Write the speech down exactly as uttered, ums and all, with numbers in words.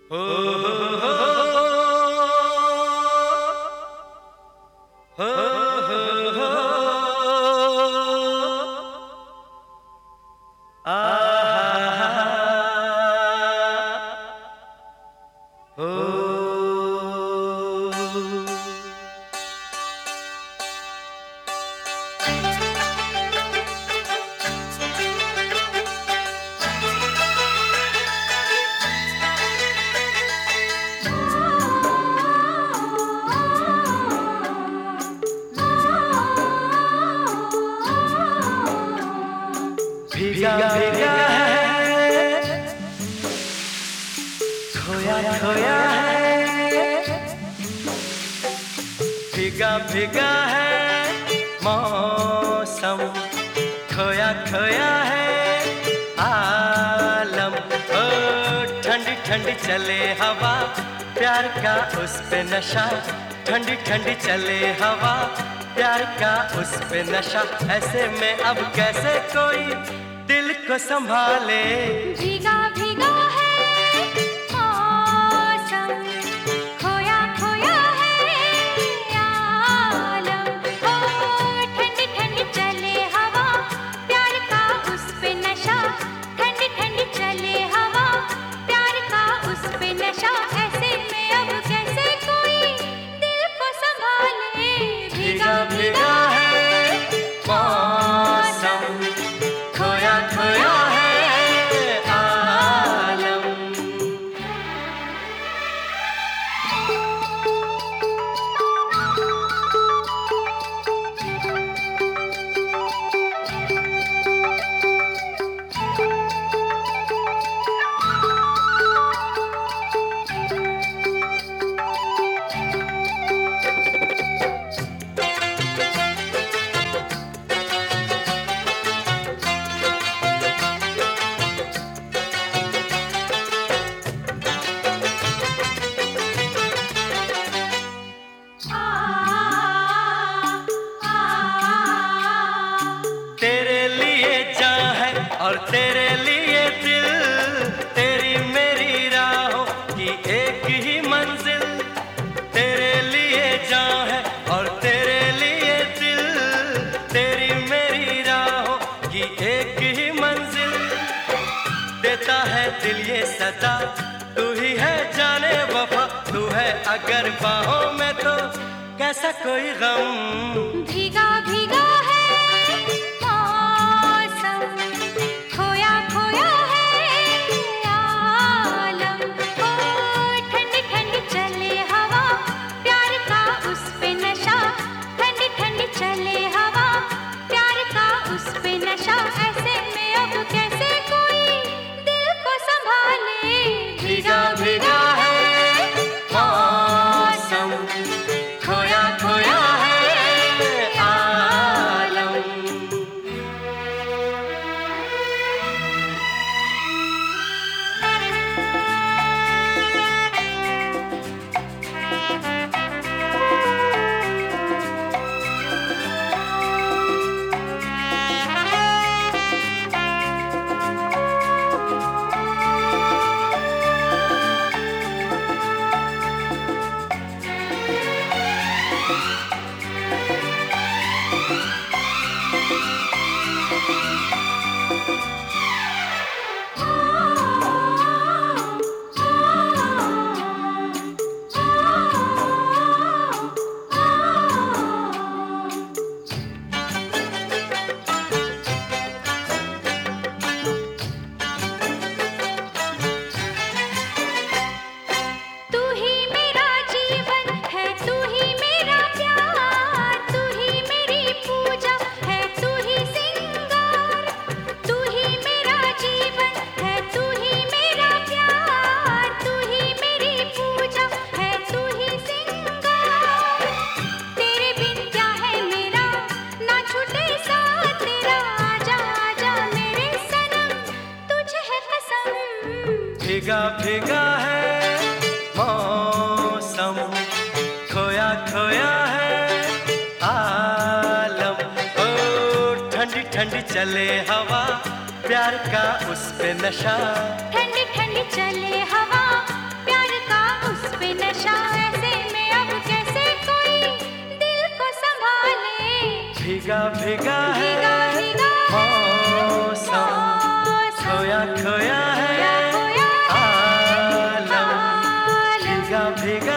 हो हो हो हो हो हो आहा हो भीगा भीगा है, खोया खोया है, भीगा भीगा है मौसम, खोया खोया है आलम। ओ ठंडी ठंडी चले हवा, प्यार का उस पे नशा, ठंडी ठंडी चले हवा, प्यार का उस पे नशा। ऐसे में अब कैसे कोई दिल को संभाले। भीगा भीगा है मौसम, खोया खोया है आलम। ओ ठंडी ठंडी चले हवा, प्यार का उस पे नशा, ठंडी ठंडी चले हवा, प्यार का उस पे नशा। ऐसे में अब कैसे कोई दिल को संभाले। भीगा भीगा है मौसम, खोया खोया है आलम। तेरे लिए जान है और तेरे लिए दिल, तेरी मेरी राहों की एक ही मंजिल। तेरे लिए जान है और तेरे लिए दिल, तेरी मेरी राहों की एक ही मंजिल। देता है दिल ये सदा, तू ही है जाने वफा, तू है अगर बाहों में तो कैसा कोई गम। भीगा भीगा है मौसम, खोया खोया है आलम। ओ ठंडी ठंडी चले हवा, प्यार का उस पे नशा, ठंडी ठंडी चले हवा, प्यार का उस पे नशा। ऐसे में अब कैसे कोई दिल को संभाले। भीगा भीगा है मौसम, खोया खोया है आलम। तू ही मेरा जीवन है, तू ही मेरा प्यार, तू ही मेरी पूजा है, तू ही सिंगार। तू ही मेरा जीवन है, तू ही मेरा प्यार, तू ही मेरी पूजा है, तू ही सिंगार। तेरे बिन क्या है मेरा, ना छूटे साथ तेरा। आजा आजा मेरे सनम, तुझे है कसम। भीगा भीगा है मौसम, खोया खोया है आलम। ओ ठंडी ठंडी चले हवा, प्यार का उस पे नशा, ठंडी ठंडी चले हवा, प्यार भीगा भीगा है भीगा भीगा मौसम, खोया खोया है खोया खोया आलम, आलम। भीगा भीगा